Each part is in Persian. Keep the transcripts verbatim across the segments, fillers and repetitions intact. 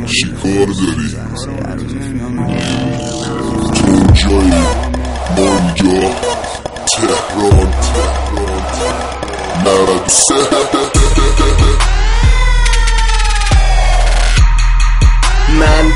چی کار داری؟ تو جایی مانجا تهران نود و سه من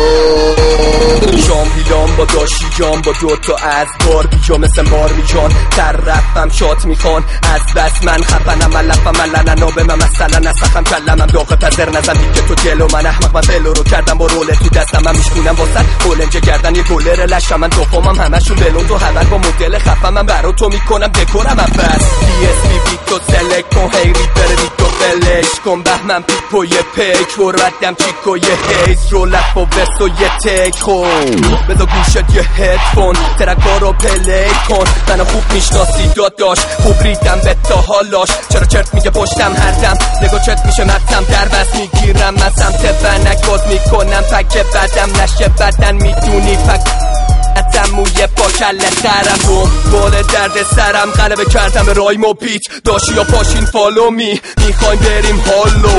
شام بیلام با داشی جام با دوتا از بار بیجا مثل مار میجان در رفم شات میخوان از بس من خفنم علفم علننا به من مثلا نسخم کلمم داغ پذر نزن دیگه تو جلو من احمق من فلو رو کردم با رول تو دستم من میشکونم واسه بولنجه گردن یه گلر لشم من دوخامم همشون بلون تو حول با مدل خفم من برا تو میکنم دکورم هم بس دی اس بی بی تو سلک کن هیری بردی تو فلش کن بهمن پیپ و یه پیک ورودم چیک و یه هیز رو لف و وست و یه تک خون بذار گوشت یه هدفون ترکا رو پلی کن منو خوب میشناسی داداش خوب ریدم به تا حالاش چرا چرت میگه پشتم هر دم نگو چت میشه متم در بس میگیرم من سمت بنک باز میکنم پک بدم نشه بدن میدونی پک موی پاکله خرم دنبال درد سرم غلبه کردم به رایم و پیچ داشی یا پاشین فالو می میخوایم بریم هالو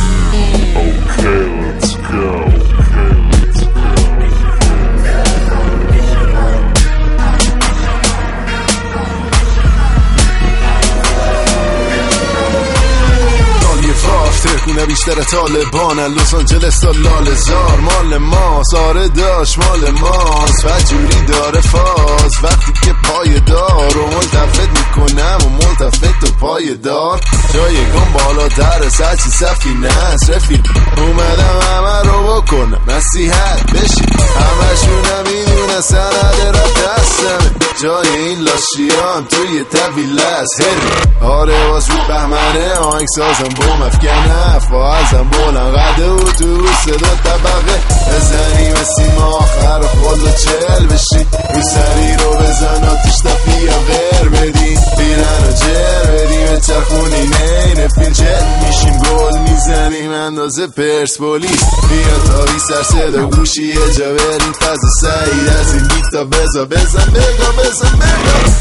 Okay, let's go. ترکونه بیشتر طالبانه لس آنجلس تا لالزار مال ما ساره داشت مال ماست و جوری داره فاز وقتی که پای دار و ملتفت میکنم و ملتفت و پای دار جایگان بالاتر سچی سفینه است رفیق اومدم همه رو بکنم نصیحت بشی همشونم میدونه سند را دستمه جای این لاشیان توی طویله است هری آره باز رو بهمنه آهنگ سازم بوم افکنه فازم بولن قده اتوبوس صدا طبقه بزنی مثی ما آخر خود و چل بشی رو سری رو بزن آتیش تفیه غیر بدی بیرن و جر بدیم چرخونی نین فیلچت میشیم گل میزنیم اندازه پرسپولیس بیا تا بی سر صدا گوشی یه جا بریم فاز سعید از این بیتا بزا بزن بگا بزن بگا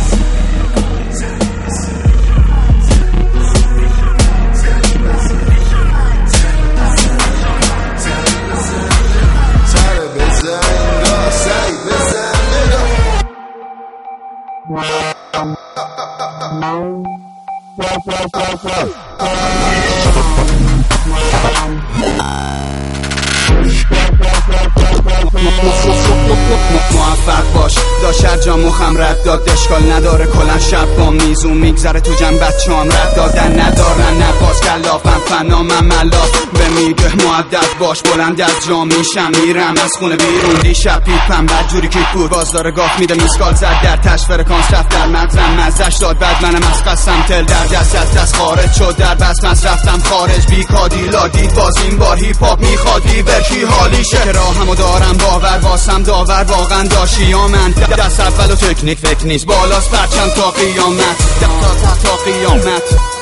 موفق باش داشت هر جا مخم رد داد اشکال نداره کلن شب با میزون میگذره تو جمع بچه هم رد دادن ندارن نباز کلافم فنامم ملاف به میده معدد باش بلند از جا میشم میرم از خونه بیرون دیشب پیپم بد جوری کیک بود باز داره گاف میده میسکال زد در تش فرکانس رفت در مغزم مزش داد بعد منم از قسم تل در دست از دست خارج شد در بس مز رفتم خارج بی کادی لادید باز این بار هیپ هاپ میخوادی برکی حالیشه که راهمو دارم باور واسم داور واقعا داشی یا من دست اول و تکنیک فکر نیست بالاست پرچم تا قیامت تا تا قیامت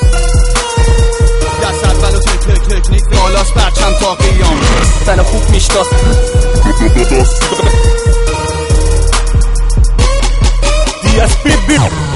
دست اول و تکنیک بالاست پرچم تا قیامت منو خوب میشناس دی اس بی بی